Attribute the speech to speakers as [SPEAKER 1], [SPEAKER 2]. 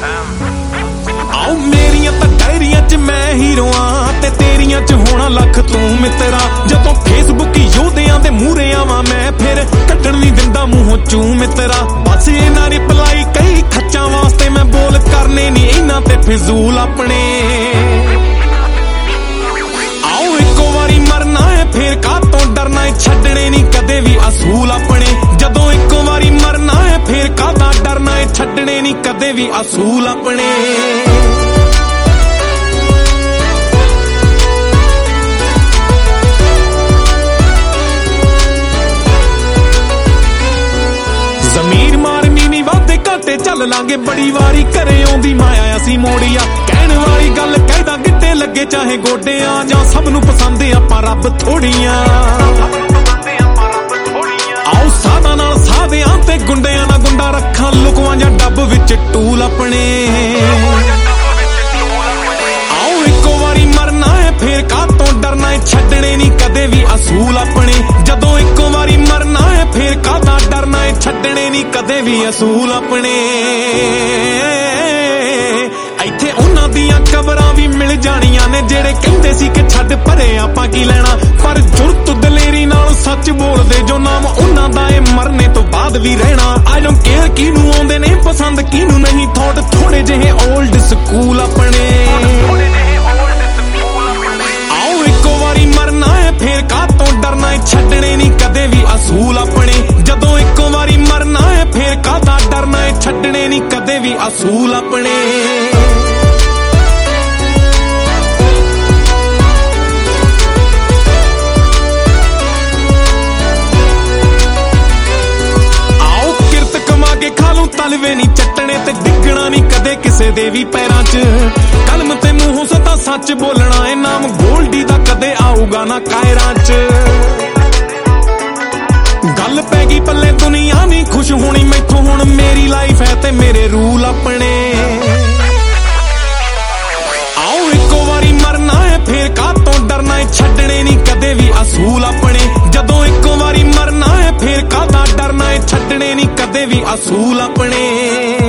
[SPEAKER 1] आओ मेरिया तां डायरिया च मैं हीरो आ ते तेरिया च होना लख तू मित्रा। जदों फेसबुक योधियां दे मूहरे आवां मैं फिर कट्टण नहीं दिंदा मूहों चू मित्रा। बस इन्हां रिप्लाई कई खच्चां वास्ते मैं बोल करने नहीं इन्हां ते फिजूल अपने। आओ इक्को वारी मरना है फिर कातों डरना है, छड्डने नहीं कदे भी असूल अपने। जदों इक्को वारी मरना है फिर कादा डरना है, छड्डने नहीं कदे भी असूल अपने। जमीर मारनी नहीं वादे घाटे चल लांगे, बड़ी वारी घरे आउंदी माया असी मोड़िया। कहण वाली गल कहदा गिट्टे लगे चाहे गोडियां, जां सब नूं पसंद आपां रब थोड़ियां। आओ सादा नाल सादियां ते गुंडियां ना गुंडा रखां, लुकवां जां डब विच टूल अपने। आओ इक्को वारी मरना है फिर कातों डरना है, छड्डने नहीं कदे भी असूल अपने। जदों इक्को वारी मरना है फिर कादा डरना है, छड्डने नहीं कदे भी असूल अपने। इत्थे उन्हां दियां कबरां भी मिल जानियां ने जेड़े कहंदे सी कि छड्ड परे आपां की लेना, पर जुरत दलेरी नाल सच बोलदे जो नाम उन्हां दा ए मरने तो बाद भी रहना। आई डोंट केयर किनू आउंदे ने पसंद किनू नहीं, थॉट थोड़े जिहे ओल्ड स्कूल अपने। आओ इक्को वारी मरना है फिर कातों डरना है, छड्डने नहीं कदे भी असूल अपने। जदों इक्को वारी मरना है फिर कादा डरना है, छड्डने नहीं कदे भी असूल अपने। तलवे नहीं चट्टने ते डिगना नहीं कदे किसे दे भी पैरां च, कलम ते मूहों सदा सच बोलना है, नाम गोल्डी दा कदे आऊगा ना कायरां च। गल पै गई पल्ले दुनिया नहीं खुश होनी मैथों, हुण मेरी लाइफ है ते मेरे रूल अपने। आओ इक्को वारी मरना है फिर कातों डरना है, छड्डने नहीं कदे भी असूल अपने। जदों इक्को वारी मरना है फिर कादा डरना है, छड्डने नहीं कदे भी असूल अपने।